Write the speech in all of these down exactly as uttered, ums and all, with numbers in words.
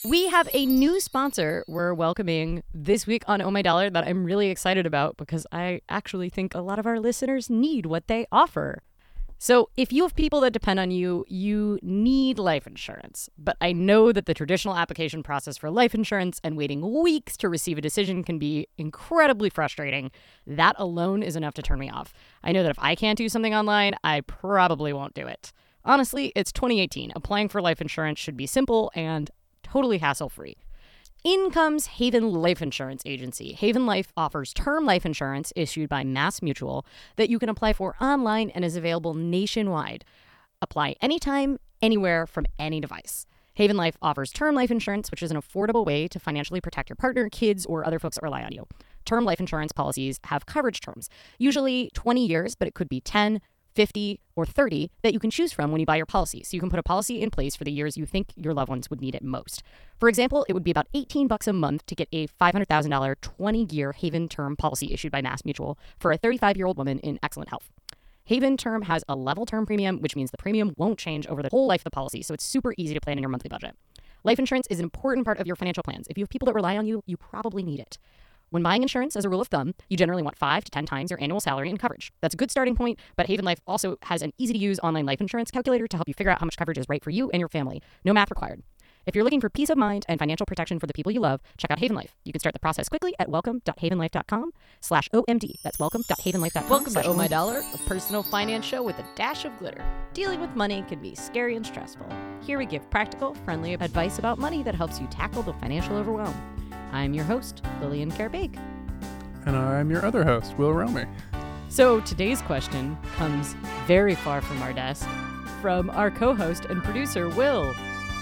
We have a new sponsor we're welcoming this week on Oh My Dollar that I'm really excited about because I actually think a lot of our listeners need what they offer. So if you have people that depend on you, you need life insurance. But I know that the traditional application process for life insurance and waiting weeks to receive a decision can be incredibly frustrating. That alone is enough to turn me off. I know that if I can't do something online, I probably won't do it. Honestly, it's twenty eighteen. Applying for life insurance should be simple and totally hassle-free. In comes Haven Life Insurance Agency. Haven Life offers term life insurance issued by Mass Mutual that you can apply for online and is available nationwide. Apply anytime, anywhere, from any device. Haven Life offers term life insurance, which is an affordable way to financially protect your partner, kids, or other folks that rely on you. Term life insurance policies have coverage terms, usually twenty years, but it could be ten, fifty, or thirty that you can choose from when you buy your policy. So you can put a policy in place for the years you think your loved ones would need it most. For example, it would be about eighteen bucks a month to get a five hundred thousand dollars twenty-year Haven term policy issued by Mass Mutual for a thirty-five-year-old woman in excellent health. Haven term has a level term premium, which means the premium won't change over the whole life of the policy, so it's super easy to plan in your monthly budget. Life insurance is an important part of your financial plans. If you have people that rely on you, you probably need it. When buying insurance, as a rule of thumb, you generally want five to ten times your annual salary in coverage. That's a good starting point, but Haven Life also has an easy-to-use online life insurance calculator to help you figure out how much coverage is right for you and your family. No math required. If you're looking for peace of mind and financial protection for the people you love, check out Haven Life. You can start the process quickly at welcome.havenlife.com slash OMD. That's welcome.havenlife.com. Welcome to Oh My Dollar, a personal finance show with a dash of glitter. Dealing with money can be scary and stressful. Here we give practical, friendly advice about money that helps you tackle the financial overwhelm. I'm your host, Lillian Carbaig. And I'm your other host, Will Romy. So today's question comes very far from our desk, from our co-host and producer, Will.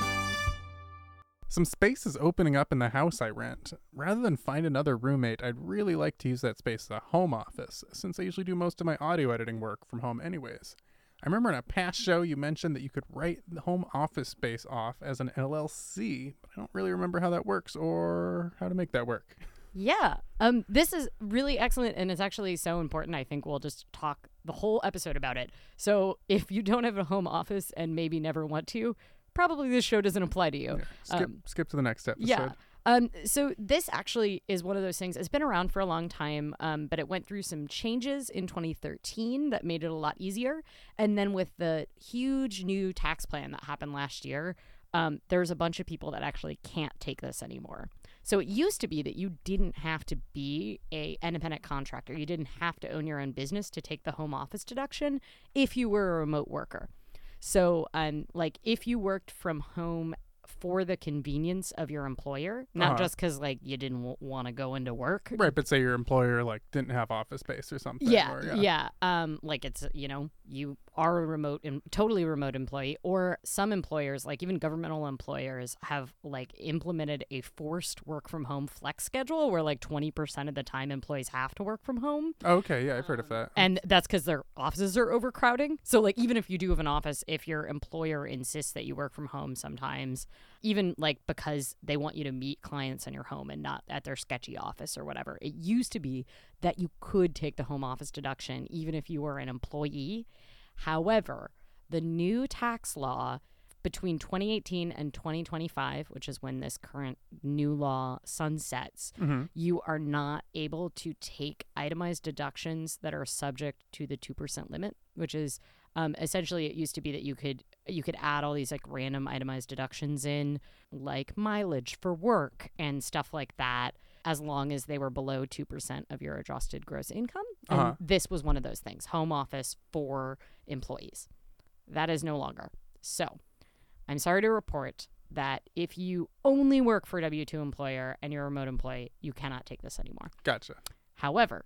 Some space is opening up in the house I rent. Rather than find another roommate, I'd really like to use that space as a home office, since I usually do most of my audio editing work from home anyways. I remember in a past show you mentioned that you could write the home office space off as an L L C, but I don't really remember how that works or how to make that work. Yeah, um, this is really excellent, and it's actually so important. I think we'll just talk the whole episode about it. So if you don't have a home office and maybe never want to, probably this show doesn't apply to you. Yeah, skip, um, skip to the next episode. Yeah. Um, so this actually is one of those things. It's been around for a long time, um, but it went through some changes in twenty thirteen that made it a lot easier. And then with the huge new tax plan that happened last year, um, there's a bunch of people that actually can't take this anymore. So it used to be that you didn't have to be a independent contractor. You didn't have to own your own business to take the home office deduction if you were a remote worker. So, um, like, if you worked from home for the convenience of your employer, not uh-huh. just because, like, you didn't w- want to go into work. Right, but say your employer, like, didn't have office space or something. Yeah, or, yeah. yeah. Um, like, it's, you know, you are a remote, em- totally remote employee, or some employers, like even governmental employers, have, like, implemented a forced work from home flex schedule where, like, twenty percent of the time employees have to work from home. Oh, okay, yeah, I've heard of that. And that's because their offices are overcrowding. So, like, even if you do have an office, if your employer insists that you work from home sometimes, even, like, because they want you to meet clients in your home and not at their sketchy office or whatever. It used to be that you could take the home office deduction even if you were an employee. However, the new tax law between twenty eighteen and twenty twenty-five, which is when this current new law sunsets, Mm-hmm. you are not able to take itemized deductions that are subject to the two percent limit, which is um, essentially it used to be that you could you could add all these like random itemized deductions in, like mileage for work and stuff like that, as long as they were below two percent of your adjusted gross income. And Uh-huh. this was one of those things, home office for employees. That is no longer. So I'm sorry to report that if you only work for a W two employer and you're a remote employee, you cannot take this anymore. Gotcha. However,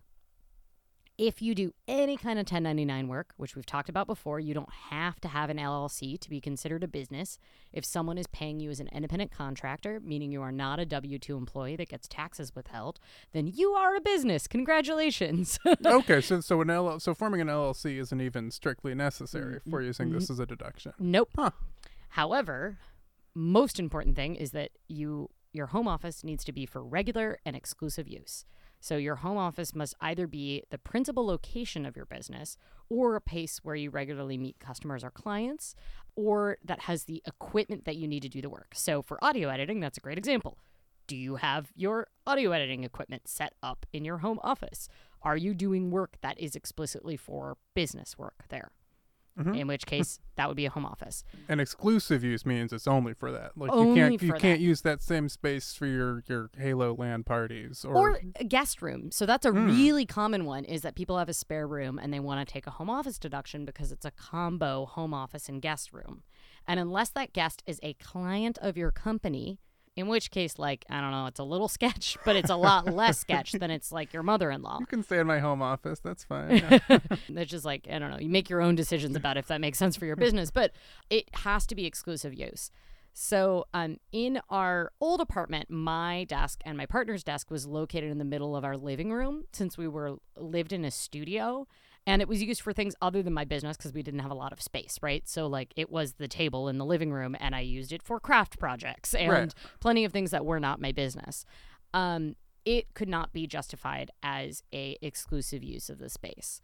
if you do any kind of ten ninety-nine work, which we've talked about before, you don't have to have an L L C to be considered a business. If someone is paying you as an independent contractor, meaning you are not a W two employee that gets taxes withheld, then you are a business. Congratulations. Okay, so so an L L so forming an L L C isn't even strictly necessary for using this as a deduction. Nope. Huh. However, most important thing is that you your home office needs to be for regular and exclusive use. So your home office must either be the principal location of your business or a place where you regularly meet customers or clients, or that has the equipment that you need to do the work. So for audio editing, that's a great example. Do you have your audio editing equipment set up in your home office? Are you doing work that is explicitly for business work there? Mm-hmm. In which case, that would be a home office. And exclusive use means it's only for that. Like only you can't you for can't that. use that same space for your, your Halo LAN parties or, or a guest room. So that's a Mm. really common one, is that people have a spare room and they want to take a home office deduction because it's a combo home office and guest room. And unless that guest is a client of your company, in which case, like, I don't know, it's a little sketch, but it's a lot less sketch than it's like your mother-in-law. You can stay in my home office. That's fine. Yeah. It's just like, I don't know, you make your own decisions about if that makes sense for your business, but it has to be exclusive use. So um, in our old apartment, my desk and my partner's desk was located in the middle of our living room since we were lived in a studio. And it was used for things other than my business because we didn't have a lot of space, right? So, like, it was the table in the living room, and I used it for craft projects and Right. plenty of things that were not my business. Um, it could not be justified as a exclusive use of the space.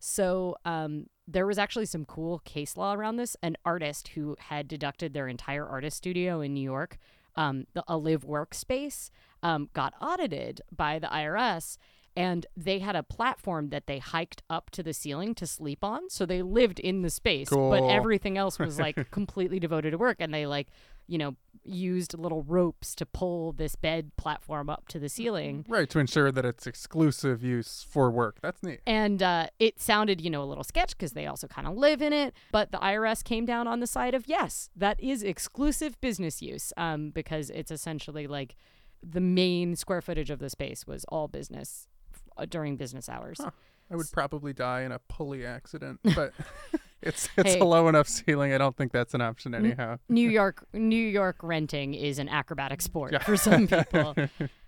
So um, there was actually some cool case law around this. An artist who had deducted their entire artist studio in New York, um, the, a live workspace, um, got audited by the I R S. And they had a platform that they hiked up to the ceiling to sleep on. So they lived in the space, Cool. but everything else was like completely devoted to work. And they like, you know, used little ropes to pull this bed platform up to the ceiling. Right, to ensure that it's exclusive use for work. That's neat. And uh, it sounded, you know, a little sketch because they also kind of live in it. But the I R S came down on the side of, yes, that is exclusive business use um, because it's essentially like the main square footage of the space was all business during business hours. Huh. I would probably die in a pulley accident, but it's it's Hey. a low enough ceiling. I don't think that's an option anyhow. New York, New York renting is an acrobatic sport Yeah. for some people.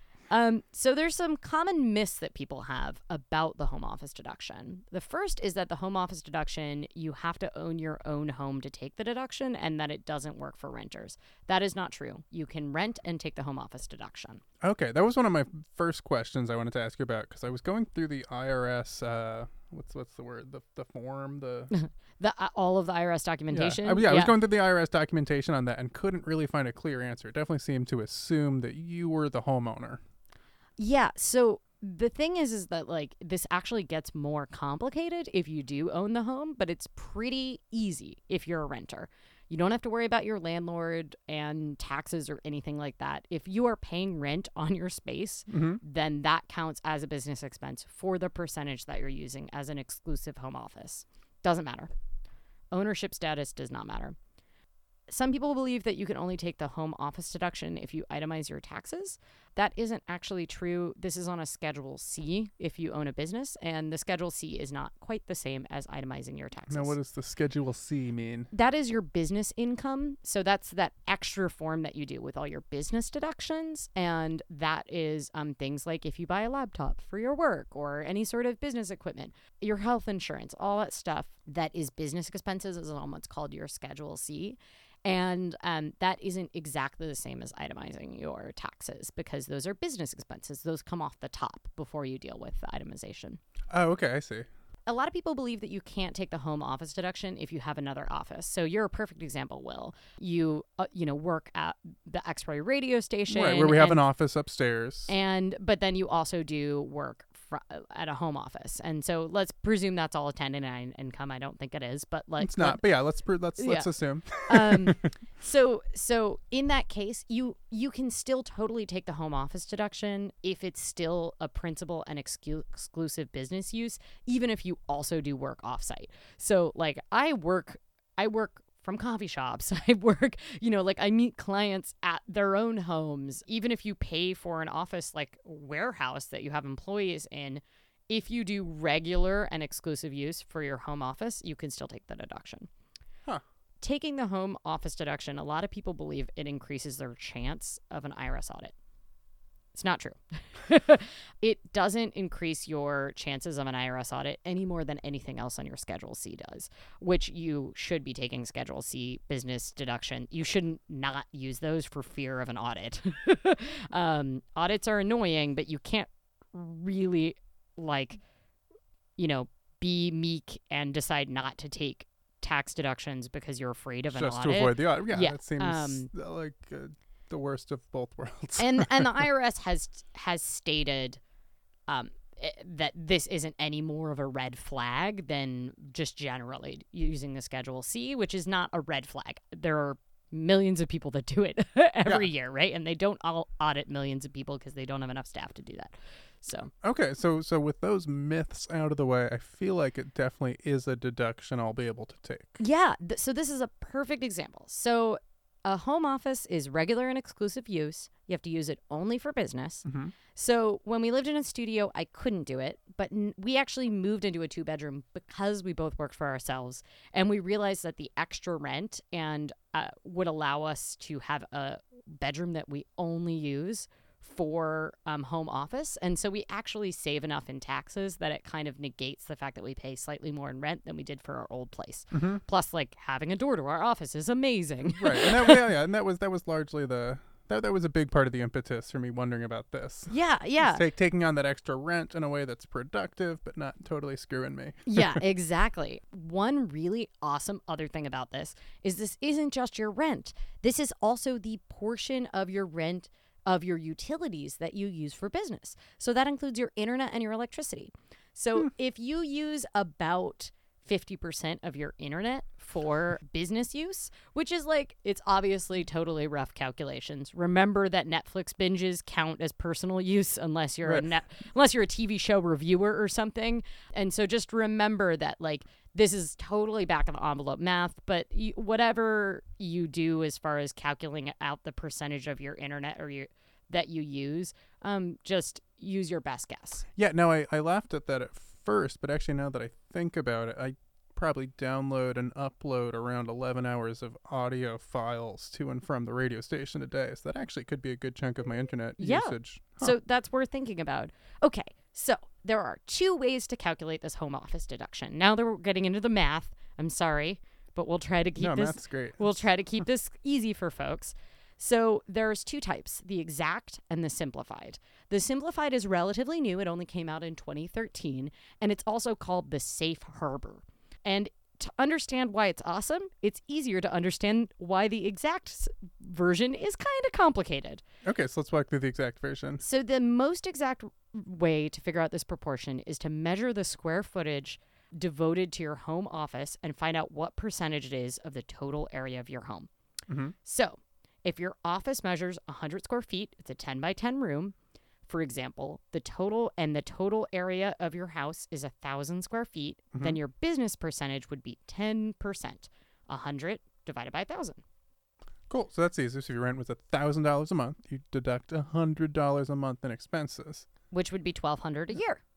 Um, so there's some common myths that people have about the home office deduction. The first is that the home office deduction, you have to own your own home to take the deduction and that it doesn't work for renters. That is not true. You can rent and take the home office deduction. Okay, that was one of my first questions I wanted to ask you about because I was going through the I R S. Uh, what's what's the word? The the form. The The uh, all of the I R S documentation. Yeah, I, yeah, I was going through the I R S documentation on that and couldn't really find a clear answer. It definitely seemed to assume that you were the homeowner. Yeah, so the thing is is that like this actually gets more complicated if you do own the home, but it's pretty easy if you're a renter. You don't have to worry about your landlord and taxes or anything like that. If you are paying rent on your space, Mm-hmm. then that counts as a business expense for the percentage that you're using as an exclusive home office. Doesn't matter. Ownership status does not matter. Some people believe that you can only take the home office deduction if you itemize your taxes. That isn't actually true. This is on a Schedule C if you own a business, and the Schedule C is not quite the same as itemizing your taxes. Now, what does the Schedule C mean? That is your business income. So that's that extra form that you do with all your business deductions. And that is um, things like if you buy a laptop for your work or any sort of business equipment, your health insurance, all that stuff that is business expenses is on what's called your Schedule C. And um, that isn't exactly the same as itemizing your taxes because those are business expenses. Those come off the top before you deal with the itemization. Oh, okay, I see. A lot of people believe that you can't take the home office deduction if you have another office. So you're a perfect example, Will. You, uh, you know, work at the X-Ray radio station. Right, where we have and, an office upstairs. And, but then you also do work fr- at a home office. And so let's presume that's all attendant and income. I don't think it is, but like. It's not, let- but yeah, let's, pre- let's, Yeah. let's assume. um, so so in that case, you you can still totally take the home office deduction if it's still a principal and excu- exclusive business use, even if you also do work offsite. So like I work, I work from coffee shops. I work, you know, like I meet clients at their own homes. Even if you pay for an office like warehouse that you have employees in, if you do regular and exclusive use for your home office, you can still take the deduction. Huh. Taking the home office deduction, a lot of people believe it increases their chance of an I R S audit. It's not true. It doesn't increase your chances of an I R S audit any more than anything else on your Schedule C does, which you should be taking Schedule C business deduction. You shouldn't not use those for fear of an audit. um, audits are annoying, but you can't really like, you know, be meek and decide not to take tax deductions because you're afraid of an Just audit. to avoid the audit. Yeah, Yeah, that seems um, uh, like uh, the worst of both worlds. and and the I R S has has stated um, eh, that this isn't any more of a red flag than just generally using the Schedule C, which is not a red flag. There are millions of people that do it every Yeah. year, right? And they don't all audit millions of people because they don't have enough staff to do that. So Okay, so so with those myths out of the way, I feel like it definitely is a deduction I'll be able to take. yeah, th- so this is a perfect example. So a home office is regular and exclusive use. You have to use it only for business. Mm-hmm. So when we lived in a studio, I couldn't do it, but n- we actually moved into a two bedroom because we both worked for ourselves, and we realized that the extra rent and uh, would allow us to have a bedroom that we only use for um, home office. And so we actually save enough in taxes that it kind of negates the fact that we pay slightly more in rent than we did for our old place. Mm-hmm. Plus, like, having a door to our office is amazing. Right, and that, yeah, yeah, and that was that was largely the that that was a big part of the impetus for me wondering about this. Yeah, yeah. It's take, taking on that extra rent in a way that's productive, but not totally screwing me. Yeah, exactly. One really awesome other thing about this is this isn't just your rent. This is also the portion of your rent of your utilities that you use for business. So that includes your internet and your electricity. So Hmm. if you use about fifty percent of your internet for business use, which is like, it's obviously totally rough calculations. Remember that Netflix binges count as personal use unless you're Right. a net, unless you're a T V show reviewer or something. And so just remember that, like, this is totally back of the envelope math, but you, whatever you do as far as calculating out the percentage of your internet or your that you use, um, just use your best guess. Yeah, no, I, I laughed at that at first, but actually now that I think about it, I probably download and upload around eleven hours of audio files to and from the radio station a day. So that actually could be a good chunk of my internet Yeah. usage. Huh. So that's worth thinking about. Okay, so there are two ways to calculate this home office deduction. Now that we're getting into the math, I'm sorry, but we'll try to keep no, this that's great. we'll try to keep this easy for folks. So there's two types, the exact and the simplified. The simplified is relatively new. It only came out in twenty thirteen, and it's also called the safe harbor. And to understand why it's awesome, it's easier to understand why the exact s- version is kind of complicated. Okay, so let's walk through the exact version. So the most exact way to figure out this proportion is to measure the square footage devoted to your home office and find out what percentage it is of the total area of your home. Mm-hmm. So if your office measures one hundred square feet, it's a ten by ten room, for example, the total and the total area of your house is one thousand square feet, Mhm. then your business percentage would be ten percent. one hundred divided by one thousand. Cool. So that's easy. So if your rent was one thousand dollars a month, you deduct one hundred dollars a month in expenses. Which would be twelve hundred dollars a year.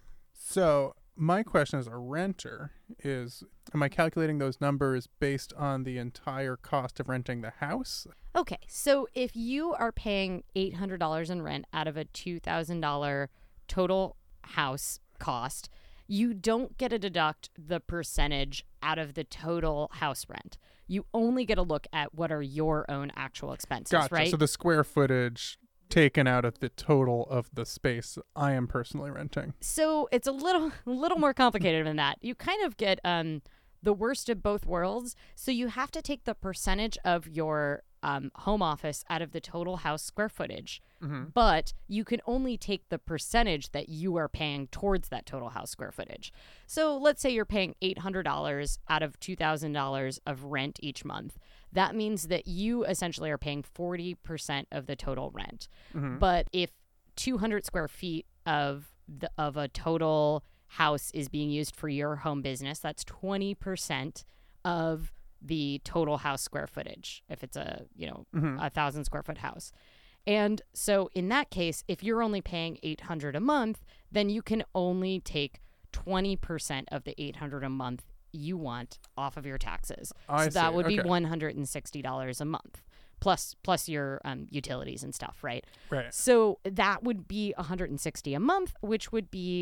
So my question as a renter is, am I calculating those numbers based on the entire cost of renting the house? Okay, so if you are paying eight hundred dollars in rent out of a two thousand dollars total house cost, you don't get to deduct the percentage out of the total house rent. You only get to look at what are your own actual expenses, Gotcha. right? So the square footage taken out of the total of the space I am personally renting. So it's a little little more complicated than that. You kind of get um, the worst of both worlds. So you have to take the percentage of your um, home office out of the total house square footage, Mm-hmm. but you can only take the percentage that you are paying towards that total house square footage. So let's say you're paying eight hundred dollars out of two thousand dollars of rent each month. That means that you essentially are paying forty percent of the total rent. Mm-hmm. But if two hundred square feet of the, of a total house is being used for your home business, that's twenty percent of the total house square footage. If it's a, you know, Mm-hmm. a thousand square foot house. And so in that case, if you're only paying eight hundred a month, then you can only take twenty percent of the eight hundred a month you want off of your taxes. I so that see. would be Okay. one hundred sixty dollars a month. Plus, plus your um, utilities and stuff, right? Right. So that would be one hundred sixty a month, which would be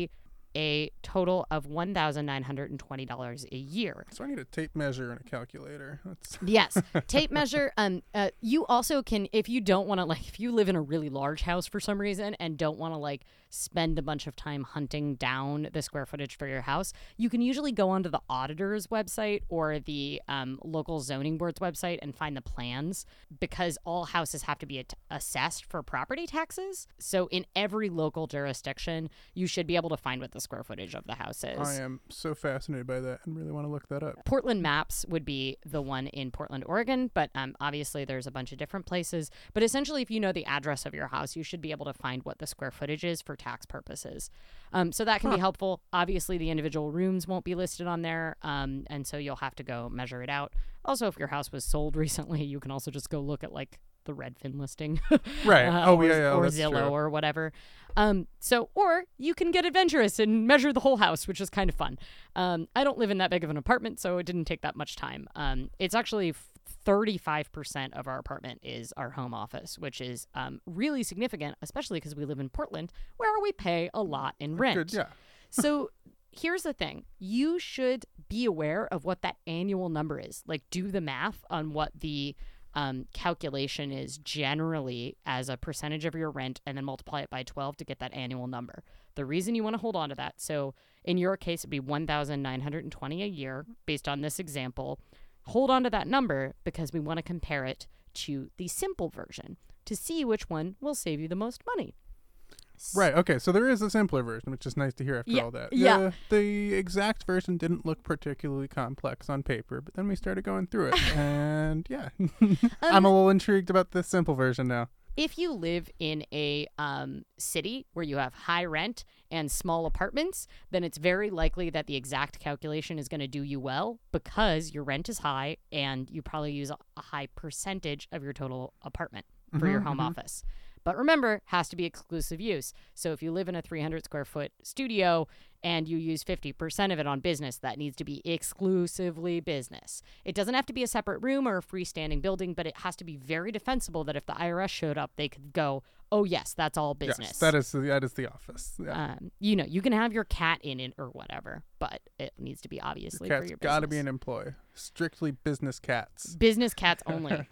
a total of one thousand nine hundred twenty dollars a year. So I need a tape measure and a calculator. That's Yes. Tape measure. Um, uh, you also can, if you don't want to, like, if you live in a really large house for some reason and don't want to, like, spend a bunch of time hunting down the square footage for your house, you can usually go onto the auditor's website or the um, local zoning board's website and find the plans, because all houses have to be at- assessed for property taxes. So in every local jurisdiction, you should be able to find what the square footage of the house is. I am so fascinated by that and really want to look that up. Portland Maps would be the one in Portland, Oregon, but um, obviously there's a bunch of different places. But essentially, if you know the address of your house, you should be able to find what the square footage is for tax purposes. Um, so that can Huh. be helpful. Obviously, the individual rooms won't be listed on there, um, and so you'll have to go measure it out. Also, if your house was sold recently, you can also just go look at, like, the Redfin listing. Right. uh, Oh, or, yeah, yeah, or that's Zillow true. or whatever. Um, so, or you can get adventurous and measure the whole house, which is kind of fun. Um, I don't live in that big of an apartment, so it didn't take that much time. Um, it's actually thirty-five percent of our apartment is our home office, which is um, really significant, especially because we live in Portland, where we pay a lot in rent. Good, yeah. So here's the thing. You should be aware of what that annual number is. Like, do the math on what the um, calculation is generally as a percentage of your rent, and then multiply it by twelve to get that annual number. The reason you want to hold on to that, so in your case, it'd be one thousand nine hundred twenty a year based on this example. Hold on to that number because we want to compare it to the simple version to see which one will save you the most money. Right. Okay. So there is a simpler version, which is nice to hear after Yeah, all that. yeah. The, the exact version didn't look particularly complex on paper, but then we started going through it, and yeah, I'm a little intrigued about the simple version now. If you live in a um, city where you have high rent and small apartments, then it's very likely that the exact calculation is going to do you well because your rent is high and you probably use a, a high percentage of your total apartment for your Mhm, home mhm. office. But remember, it has to be exclusive use. So if you live in a three hundred square foot studio and you use fifty percent of it on business, that needs to be exclusively business. It doesn't have to be a separate room or a freestanding building, but it has to be very defensible that if the I R S showed up, they could go, oh, yes, that's all business. Yes, that is the, that is the office. Yeah. Um, you know, you can have your cat in it or whatever, but it needs to be obviously Your for cat's your business. got to be an employee. Strictly business cats. Business cats only.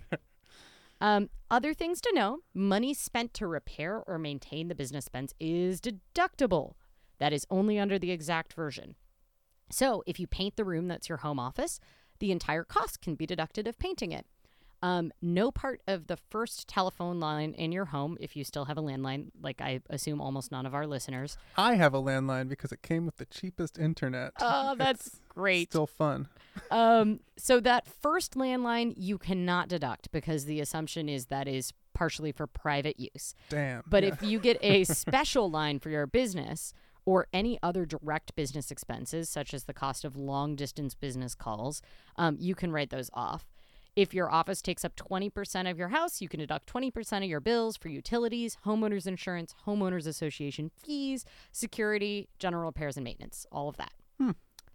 Um, other things to know, money spent to repair or maintain the business expense is deductible. That is only under the exact version. So if you paint the room that's your home office, the entire cost can be deducted of painting it. Um, no part of the first telephone line in your home, if you still have a landline, like I assume almost none of our listeners. I have a landline because it came with the cheapest internet. Oh, that's It's great. Still fun. Um, so that first landline you cannot deduct because the assumption is that is partially for private use. Damn. But yeah. if you get a special line for your business or any other direct business expenses, such as the cost of long-distance business calls, um, you can write those off. If your office takes up twenty percent of your house, you can deduct twenty percent of your bills for utilities, homeowners insurance, homeowners association fees, security, general repairs and maintenance, all of that. Hmm.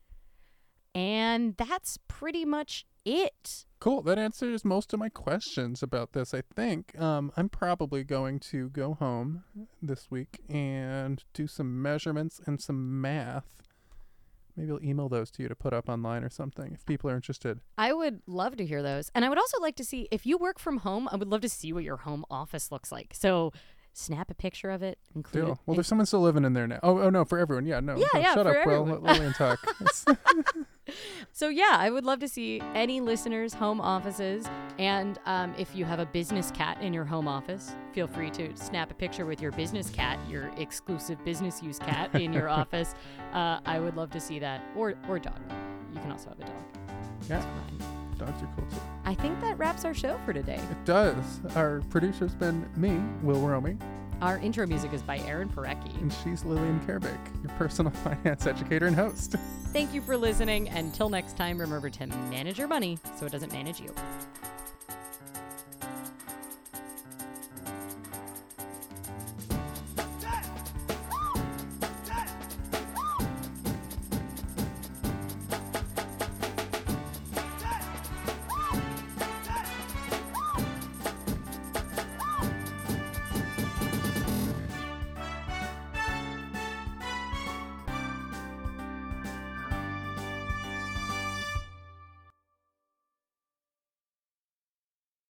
And that's pretty much it. Cool. That answers most of my questions about this, I think. Um, I'm probably going to go home this week and do some measurements and some math. Maybe I'll email those to you to put up online or something if people are interested. I would love to hear those. And I would also like to see, if you work from home, I would love to see what your home office looks like. So snap a picture of it. Include Deal. it. Well, there's someone still living in there now. Oh, oh no, for everyone. Yeah, no. Yeah, no, yeah, Shut for up, Will. everyone. Let Lillian talk. It's- So yeah, I would love to see any listeners' home offices. And um, if you have a business cat in your home office, feel free to snap a picture with your business cat, your exclusive business use cat in your office. Uh, I would love to see that. Or or dog. You can also have a dog. Yeah. That's fine. Dogs are cool too. I think that wraps our show for today. It does. Our producer's been me, Will Romy, Our intro music is by Aaron Parecki. and she's Lillian Kerbeck, your personal finance educator and host. Thank you for listening. Until next time, remember to manage your money so it doesn't manage you.